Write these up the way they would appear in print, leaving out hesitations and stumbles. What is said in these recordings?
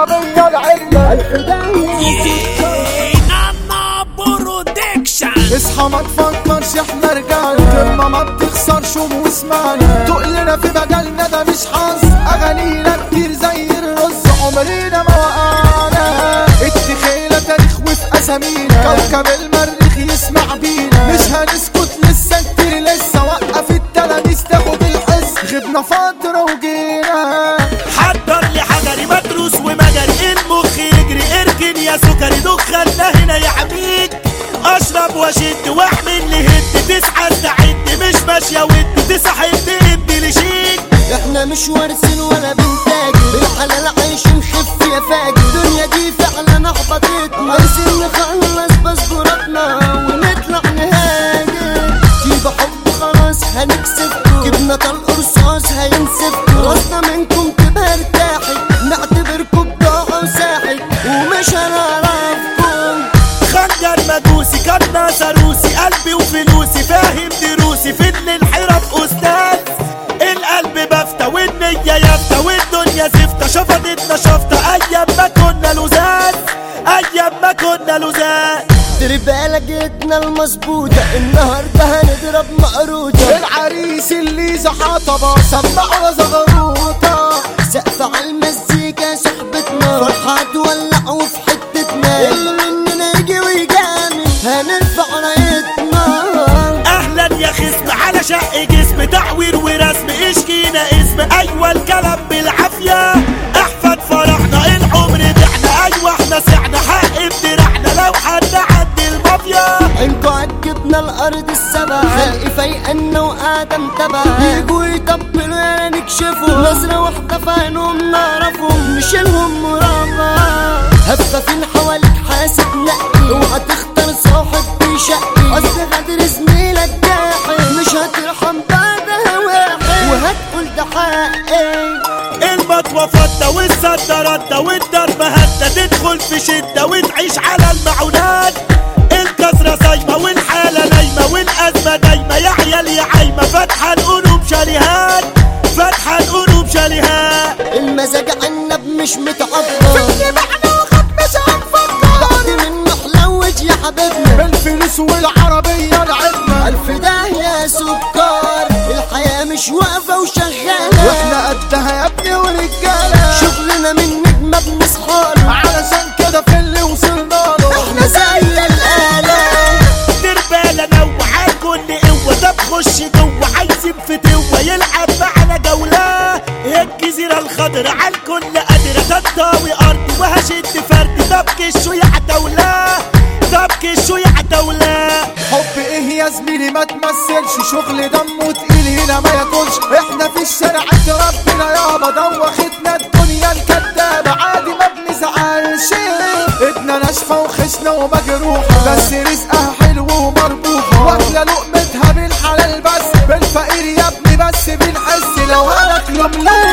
العربية العلة اصحى ما تفكرش احنا رجالة كلمة ما بتخسرش واسمعنا تقلنا في مجالنا ده مش حظ اغانينا كتير زي الرز عمرنا ما وقعنا التخيلة تاريخ وفي اسامينا كوكب المريخ يسمع بينا مش هنسكت لسه كتير لسه وقف التلاميذ تاخد الحس غبنا فترة وجينا حضر لي حجري مدروس ومجري المخ يجري اركن يا سكري دخلنا هنا يا عميد اشرب واشد واحمل لهد تسعة استعد مش ماشية ود تسحد ادي لشيك احنا مش وارثين ولا بنتاجر بالحلال عايشين خف يا فاجر الدنيا دي فعلا احبطتنا عايزين نخلص باسبوراتنا ونطلع نهاجر في بحب خلاص هنكسبكم جبنا طلق رصاص هينسفكم راسنا منكم تبقى ارتاحت نعتبركم بضاعة وساحت ومش هنعرفكم خنجر مجوسي كنا سروسي قلبي وفلوسي فاهم دروسي فضل الحرف استاذ القلب بفتة والنية يفتة والدنيا زفتة شفطتنا شفطة ايام ما كنا لزاز ايام ما كنا لزاز تربالة جيتنا المظبوطة النهاردة هنضرب مقروطة العريس اللي زحطبة سمعنا زغروطة سقف على المزيكا صحبتنا فرحة تولع وفي حتتنا اللي مننا يجي ويجامل هنرفع رايتنا اهلا يا خصم على شق جسم تعوير ورسم اشكينا اسم ايوه الكلام بالعافية احفاد فرحنا العمر بعنا ايوه احنا سعنا حق بدرعنا لو حد عد المافيا انتوا عجبنا الارض السبع خلق فايقنا وقادم تبع يجوا يطبلوا يا نكشفوا نظرة واحدة في عينهم نعرفهم نشيلهم مرابع هفافين حواليك حاسب نقي اوعى تختار صاحب بيشقي اصل غدر زميلك جاحي مش هترحم بعدها واحد وهتقول ده حقي المطوة فضة والصدرات والضربة هدة تدخل في شدة وتعيش على المعونات الكسرة صايمة والحالة نايمة والأزمة دايمة يا عيال يا عايمة فاتحة القلوب شاليهات فاتحة القلوب شاليهات المزاج عنب مش متعبر في معنا وخد مش هنفكر بعد منه حلوج يا حبيبنا بالفلوس والعربية العلة ألف داهية سكر الحياة مش واقفة وشغالة واحنا قدها يا ابني ورجالة شغلنا من نجمة بنصحاله علشان كده في اللي وصلنا له احنا زي الآلة دربالة نوع كل قوة طب خش جوه عايزين فتوة يلعب معنا جولة الجزيرة الخضراء عالكل قادرة تطاوي أرض وهشد فرد طب كشوا يا عتاولة طب كشوا يا عتاولة حب ايه يا زميلي ما تمثلش شغل دمه تقيل هنا ما ياكلش احنا في الشارع ربنا يابا دوختنا الدنيا الكدابة عادي ما بنزعلش ايدنا ناشفة وخشنة ومجروحة بس رزقها حلو ومربوحة واكلة لقمتها بالحلال بس بالفقير يا ابني بس بنحس لو هناكله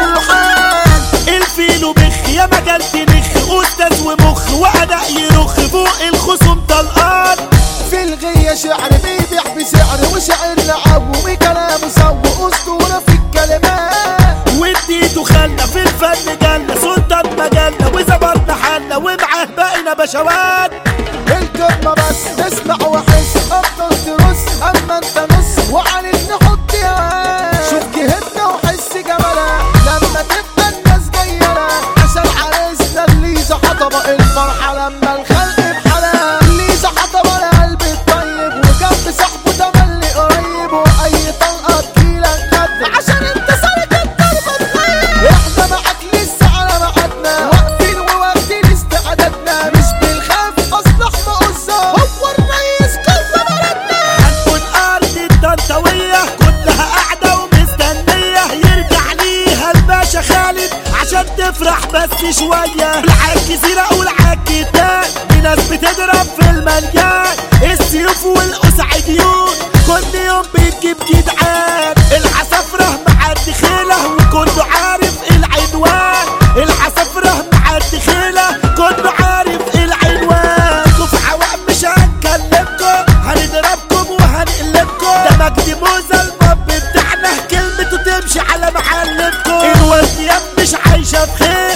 ملوحة الفيلو بخ يا مجال تنخ أستاذ ومخ وأداء يرخ فوق الخصوم طلقات في الغية شعر بيبيع بسعر وشعر لعب وكلامه سوى أسطورة في الكلمات واديته خلنا في الفن جالنا سلطان مجالنا وزبرنا حالنا ومعاه بقينا بشوات الكلمة بس اسمع وحس أفضل ترص أما انت نص وعليك نحط يا شوف جهدنا وحس جمالها لما تبقى الناس جاية عشان عريسنا اللي زحطبة الفرحة لما الخلق بحالها اللي زحطبة القلب الطيب وجنب صاحبه تملي قريب وأي طلقة تجيلك قد عشان انت سالك الضربة تغيب احنا معاك لسه على ميعادنا واقفين وواخدين استعدادنا مش بنخاف اصل احنا قصة هو الرئيس كل بلدنا هنكون أرض الطنطاوية كلها قاعدة ومستنية يرجع ليها الباشا خالد عشان تفرح بس شوية العالجزيرة والعالكتان في ناس بتضرب في المليان السيوف والقصعديون كل يوم بتجيب جدعان العصافرة مع الدخيلة وكله عارف العنوان العصافرة مع الدخيلة كله عارف العنوان كف عوام مش هنكلمكم هنضربكم وهنقلبكم ده مجدي موزة الباب بتاعنا كلمته تمشي على معلمكم الورديان مش عايشة بخير